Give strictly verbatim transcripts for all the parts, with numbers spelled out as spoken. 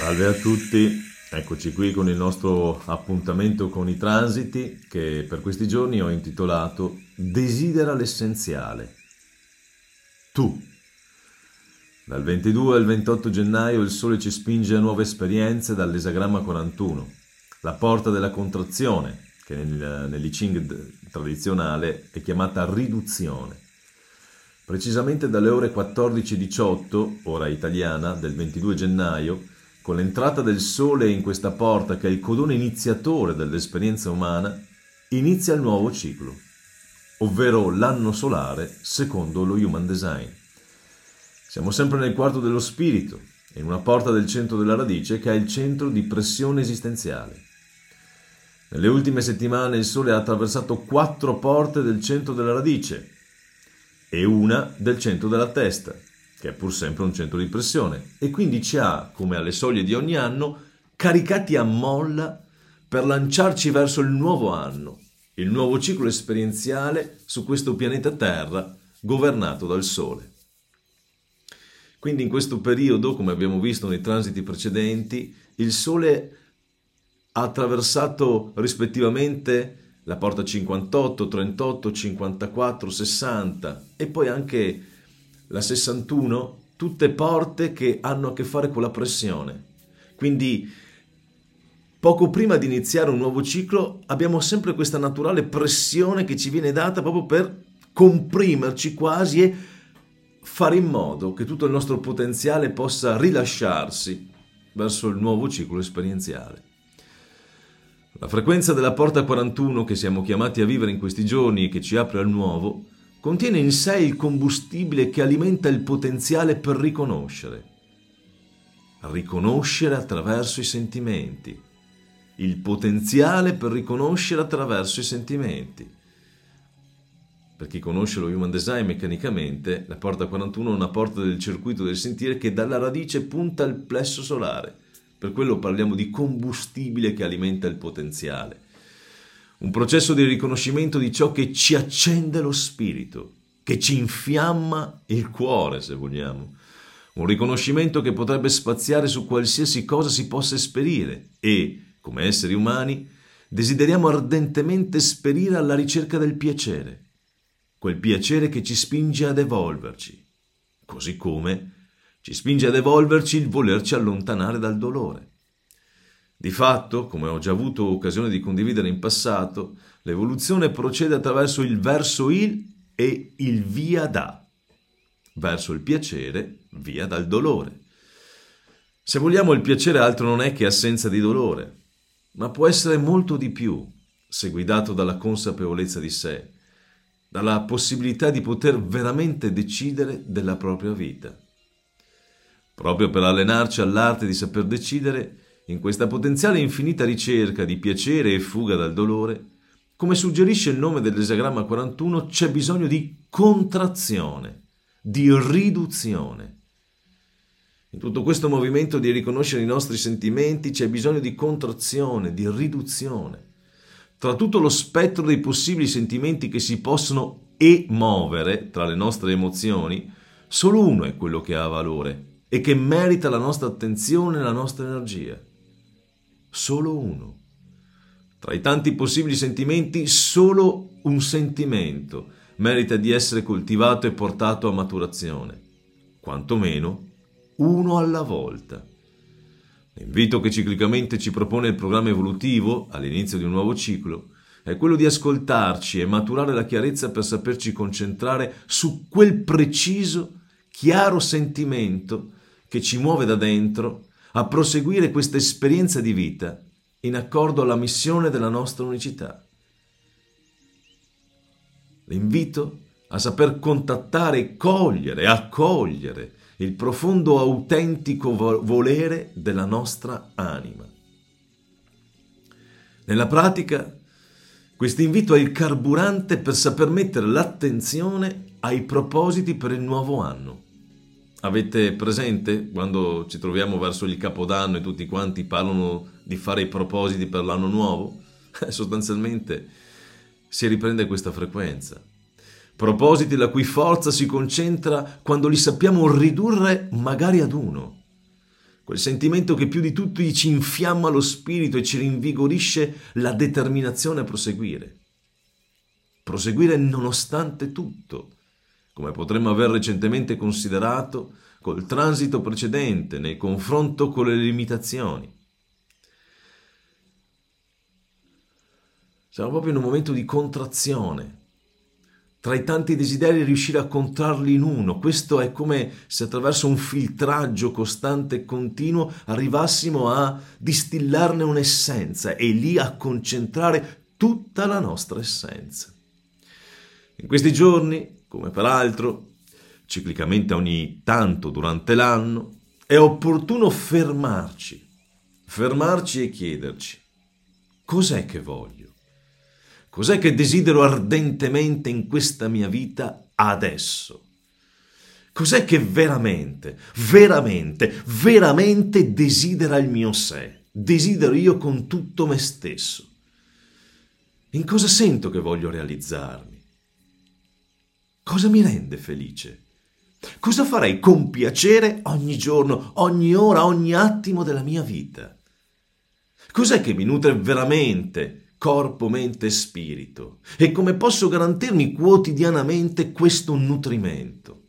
Salve a tutti, eccoci qui con il nostro appuntamento con i transiti che per questi giorni ho intitolato Desidera l'essenziale. Tu. Dal ventidue al ventotto gennaio il Sole ci spinge a nuove esperienze dall'esagramma quarantuno, la porta della contrazione, che nel, nell'I Ching tradizionale è chiamata riduzione. Precisamente dalle ore quattordici e diciotto, ora italiana, del ventidue gennaio, con l'entrata del Sole in questa porta che è il codone iniziatore dell'esperienza umana, inizia il nuovo ciclo, ovvero l'anno solare secondo lo Human Design. Siamo sempre nel quarto dello spirito, in una porta del centro della radice che è il centro di pressione esistenziale. Nelle ultime settimane il Sole ha attraversato quattro porte del centro della radice e una del centro della testa, che è pur sempre un centro di pressione, e quindi ci ha, come alle soglie di ogni anno, caricati a molla per lanciarci verso il nuovo anno, il nuovo ciclo esperienziale su questo pianeta Terra governato dal Sole. Quindi in questo periodo, come abbiamo visto nei transiti precedenti, il Sole ha attraversato rispettivamente la porta cinquantotto, trentotto, cinquantaquattro, sessanta e poi anche la sessantuno, tutte porte che hanno a che fare con la pressione. Quindi poco prima di iniziare un nuovo ciclo abbiamo sempre questa naturale pressione che ci viene data proprio per comprimerci quasi e fare in modo che tutto il nostro potenziale possa rilasciarsi verso il nuovo ciclo esperienziale. La frequenza della porta quarantuno che siamo chiamati a vivere in questi giorni e che ci apre al nuovo contiene in sé il combustibile che alimenta il potenziale per riconoscere. Riconoscere attraverso i sentimenti. Il potenziale per riconoscere attraverso i sentimenti. Per chi conosce lo Human Design meccanicamente, la porta quarantuno è una porta del circuito del sentire che dalla radice punta al plesso solare. Per quello parliamo di combustibile che alimenta il potenziale. Un processo di riconoscimento di ciò che ci accende lo spirito, che ci infiamma il cuore, se vogliamo. Un riconoscimento che potrebbe spaziare su qualsiasi cosa si possa esperire e, come esseri umani, desideriamo ardentemente esperire alla ricerca del piacere. Quel piacere che ci spinge ad evolverci, così come ci spinge ad evolverci il volerci allontanare dal dolore. Di fatto, come ho già avuto occasione di condividere in passato, l'evoluzione procede attraverso il verso il e il via da, verso il piacere, via dal dolore. Se vogliamo, il piacere altro non è che assenza di dolore, ma può essere molto di più, se guidato dalla consapevolezza di sé, dalla possibilità di poter veramente decidere della propria vita. Proprio per allenarci all'arte di saper decidere, in questa potenziale infinita ricerca di piacere e fuga dal dolore, come suggerisce il nome dell'esagramma quarantuno, c'è bisogno di contrazione, di riduzione. In tutto questo movimento di riconoscere i nostri sentimenti c'è bisogno di contrazione, di riduzione. Tra tutto lo spettro dei possibili sentimenti che si possono emuovere tra le nostre emozioni, solo uno è quello che ha valore e che merita la nostra attenzione e la nostra energia. Solo uno. Tra i tanti possibili sentimenti, solo un sentimento merita di essere coltivato e portato a maturazione, quantomeno uno alla volta. L'invito che ciclicamente ci propone il programma evolutivo all'inizio di un nuovo ciclo è quello di ascoltarci e maturare la chiarezza per saperci concentrare su quel preciso, chiaro sentimento che ci muove da dentro a proseguire questa esperienza di vita in accordo alla missione della nostra unicità. L'invito a saper contattare e cogliere, accogliere il profondo autentico volere della nostra anima. Nella pratica, questo invito è il carburante per saper mettere l'attenzione ai propositi per il nuovo anno. Avete presente quando ci troviamo verso il Capodanno e tutti quanti parlano di fare i propositi per l'anno nuovo? Sostanzialmente si riprende questa frequenza. Propositi la cui forza si concentra quando li sappiamo ridurre magari ad uno. quel sentimento che più di tutti ci infiamma lo spirito e ci rinvigorisce la determinazione a proseguire. Proseguire nonostante tutto, come potremmo aver recentemente considerato col transito precedente nel confronto con le limitazioni. Siamo proprio in un momento di contrazione. Tra i tanti desideri riuscire a contrarli in uno, questo è come se attraverso un filtraggio costante e continuo arrivassimo a distillarne un'essenza e lì a concentrare tutta la nostra essenza. In questi giorni, come peraltro, ciclicamente ogni tanto durante l'anno, è opportuno fermarci, fermarci e chiederci: cos'è che voglio? Cos'è che desidero ardentemente in questa mia vita adesso? Cos'è che veramente, veramente, veramente desidera il mio sé? Desidero io con tutto me stesso? In cosa sento che voglio realizzarmi? Cosa mi rende felice? Cosa farei con piacere ogni giorno, ogni ora, ogni attimo della mia vita? Cos'è che mi nutre veramente corpo, mente e spirito? E come posso garantirmi quotidianamente questo nutrimento?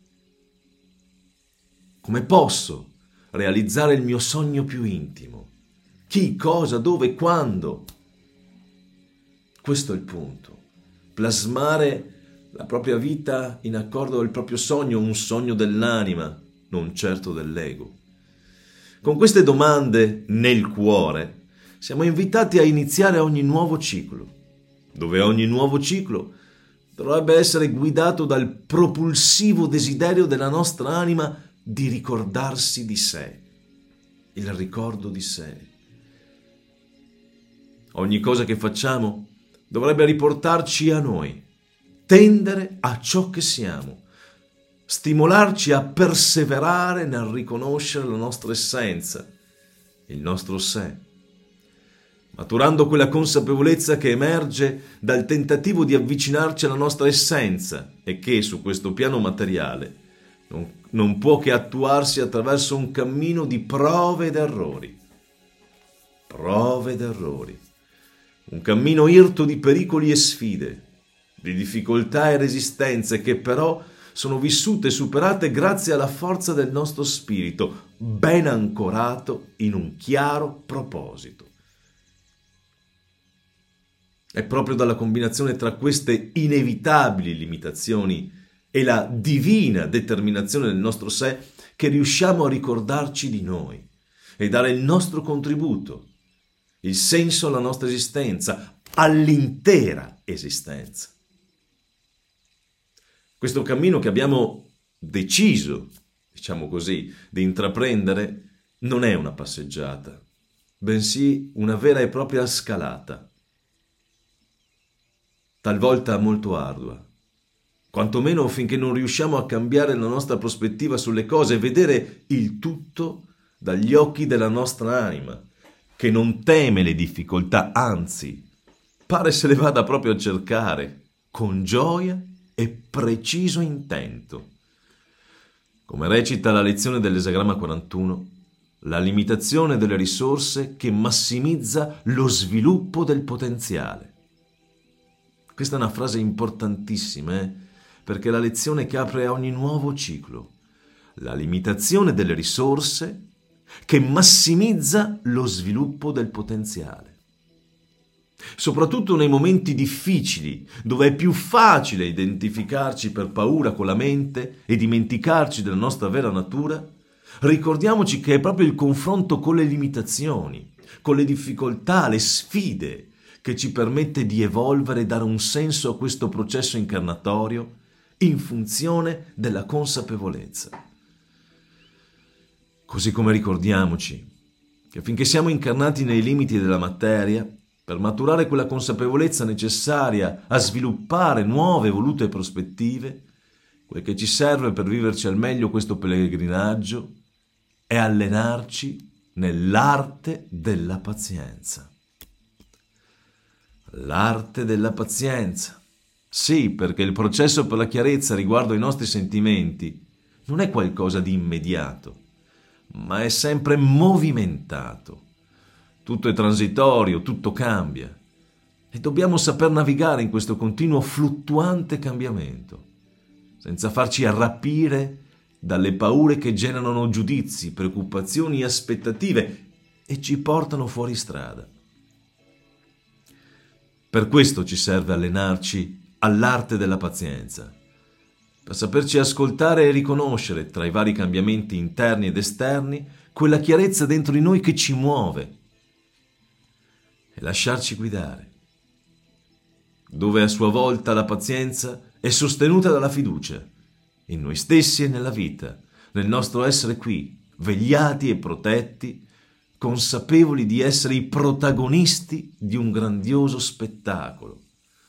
Come posso realizzare il mio sogno più intimo? Chi, cosa, dove, quando? Questo è il punto. Plasmare la propria vita in accordo col proprio sogno, un sogno dell'anima, non certo dell'ego. Con queste domande nel cuore siamo invitati a iniziare ogni nuovo ciclo, dove ogni nuovo ciclo dovrebbe essere guidato dal propulsivo desiderio della nostra anima di ricordarsi di sé, il ricordo di sé. Ogni cosa che facciamo dovrebbe riportarci a noi, tendere a ciò che siamo, stimolarci a perseverare nel riconoscere la nostra essenza, il nostro sé, maturando quella consapevolezza che emerge dal tentativo di avvicinarci alla nostra essenza e che su questo piano materiale non, non può che attuarsi attraverso un cammino di prove ed errori. Prove ed errori. Un cammino irto di pericoli e sfide, di difficoltà e resistenze che però sono vissute e superate grazie alla forza del nostro spirito, ben ancorato in un chiaro proposito. È proprio dalla combinazione tra queste inevitabili limitazioni e la divina determinazione del nostro sé che riusciamo a ricordarci di noi e dare il nostro contributo, il senso alla nostra esistenza, all'intera esistenza. Questo cammino che abbiamo deciso, diciamo così, di intraprendere non è una passeggiata, bensì una vera e propria scalata, talvolta molto ardua, quantomeno finché non riusciamo a cambiare la nostra prospettiva sulle cose e vedere il tutto dagli occhi della nostra anima, che non teme le difficoltà, anzi, pare se le vada proprio a cercare, con gioia e preciso intento. Come recita la lezione dell'esagramma quarantuno, la limitazione delle risorse che massimizza lo sviluppo del potenziale. Questa è una frase importantissima, eh? Perché è la lezione che apre a ogni nuovo ciclo. La limitazione delle risorse che massimizza lo sviluppo del potenziale. Soprattutto nei momenti difficili, dove è più facile identificarci per paura con la mente e dimenticarci della nostra vera natura, ricordiamoci che è proprio il confronto con le limitazioni, con le difficoltà, le sfide, che ci permette di evolvere e dare un senso a questo processo incarnatorio in funzione della consapevolezza. Così come ricordiamoci che finché siamo incarnati nei limiti della materia, per maturare quella consapevolezza necessaria a sviluppare nuove e volute prospettive, quel che ci serve per viverci al meglio questo pellegrinaggio è allenarci nell'arte della pazienza. L'arte della pazienza. Sì, perché il processo per la chiarezza riguardo ai nostri sentimenti non è qualcosa di immediato, ma è sempre movimentato. Tutto è transitorio, tutto cambia. E dobbiamo saper navigare in questo continuo fluttuante cambiamento, senza farci arrapire dalle paure che generano giudizi, preoccupazioni e aspettative e ci portano fuori strada. Per questo ci serve allenarci all'arte della pazienza, per saperci ascoltare e riconoscere tra i vari cambiamenti interni ed esterni quella chiarezza dentro di noi che ci muove e lasciarci guidare, dove a sua volta la pazienza è sostenuta dalla fiducia in noi stessi e nella vita, nel nostro essere qui, vegliati e protetti, consapevoli di essere i protagonisti di un grandioso spettacolo.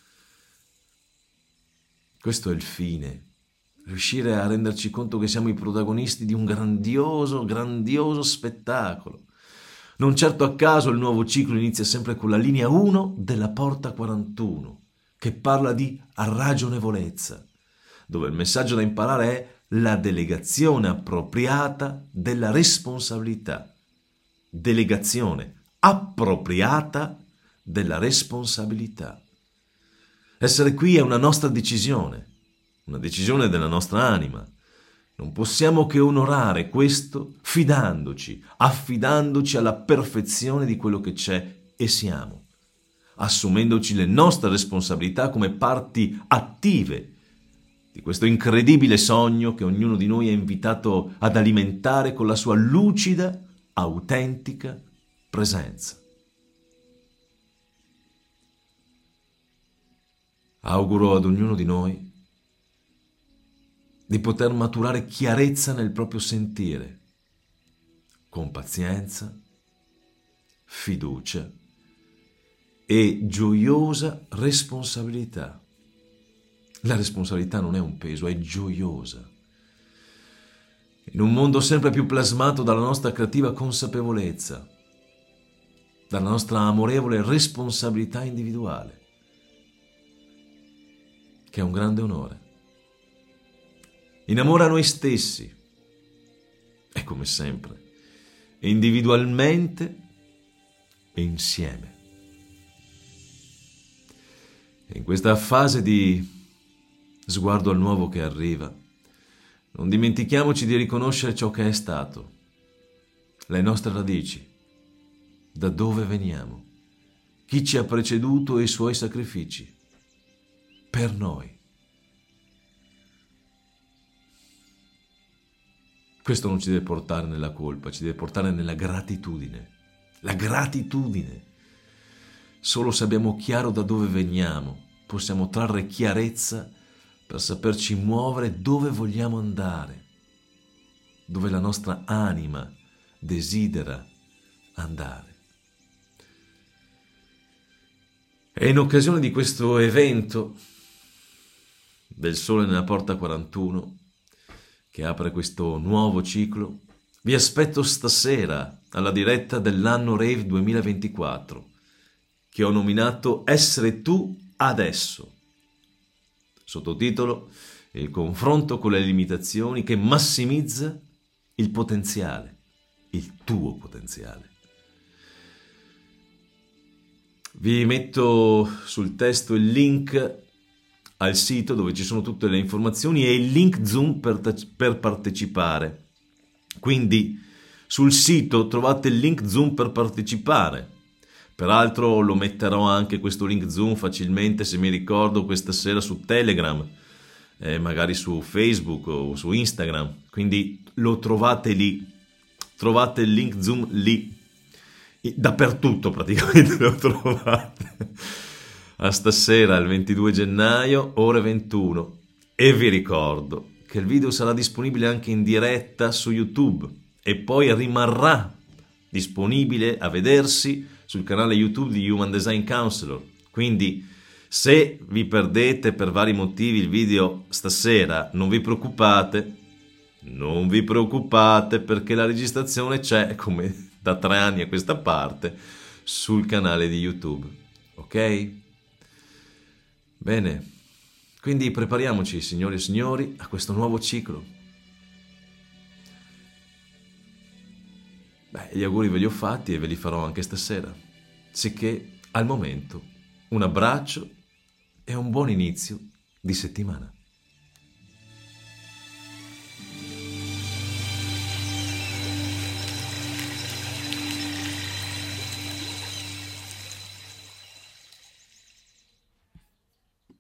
Questo è il fine, riuscire a renderci conto che siamo i protagonisti di un grandioso, grandioso spettacolo. Non certo a caso il nuovo ciclo inizia sempre con la linea uno della porta quarantuno, che parla di ragionevolezza, dove il messaggio da imparare è la delegazione appropriata della responsabilità. Delegazione appropriata della responsabilità. Essere qui è una nostra decisione, una decisione della nostra anima. Non possiamo che onorare questo fidandoci, affidandoci alla perfezione di quello che c'è e siamo, assumendoci le nostre responsabilità come parti attive di questo incredibile sogno che ognuno di noi è invitato ad alimentare con la sua lucida, autentica presenza. Auguro ad ognuno di noi di poter maturare chiarezza nel proprio sentire, con pazienza, fiducia e gioiosa responsabilità. La responsabilità non è un peso, è gioiosa. In un mondo sempre più plasmato dalla nostra creativa consapevolezza, dalla nostra amorevole responsabilità individuale, che è un grande onore. In amore a noi stessi, e come sempre, individualmente e insieme. E in questa fase di sguardo al nuovo che arriva, non dimentichiamoci di riconoscere ciò che è stato, le nostre radici, da dove veniamo, chi ci ha preceduto e i suoi sacrifici, per noi. Questo non ci deve portare nella colpa, ci deve portare nella gratitudine. La gratitudine. Solo se abbiamo chiaro da dove veniamo, possiamo trarre chiarezza per saperci muovere dove vogliamo andare, dove la nostra anima desidera andare. E in occasione di questo evento del Sole nella Porta quarantuno, che apre questo nuovo ciclo, vi aspetto stasera alla diretta dell'anno Rave duemilaventiquattro, che ho nominato Essere tu adesso. Sottotitolo: il confronto con le limitazioni che massimizza il potenziale, il tuo potenziale. Vi metto sul testo il link al sito dove ci sono tutte le informazioni e il link Zoom per, per partecipare. Quindi sul sito trovate il link Zoom per partecipare. Peraltro lo metterò anche questo link Zoom facilmente, se mi ricordo, questa sera su Telegram, eh, magari su Facebook o su Instagram. Quindi lo trovate lì, trovate il link Zoom lì, dappertutto praticamente lo trovate. A stasera, il ventidue gennaio, ore ventuno. E vi ricordo che il video sarà disponibile anche in diretta su YouTube e poi rimarrà disponibile a vedersi sul canale YouTube di Human Design Counselor. Quindi, se vi perdete per vari motivi il video stasera, non vi preoccupate, non vi preoccupate perché la registrazione c'è, come da tre anni a questa parte, sul canale di YouTube. Ok? Bene, quindi prepariamoci, signori e signori, a questo nuovo ciclo. Beh, gli auguri ve li ho fatti e ve li farò anche stasera. Sicché, al momento, un abbraccio e un buon inizio di settimana.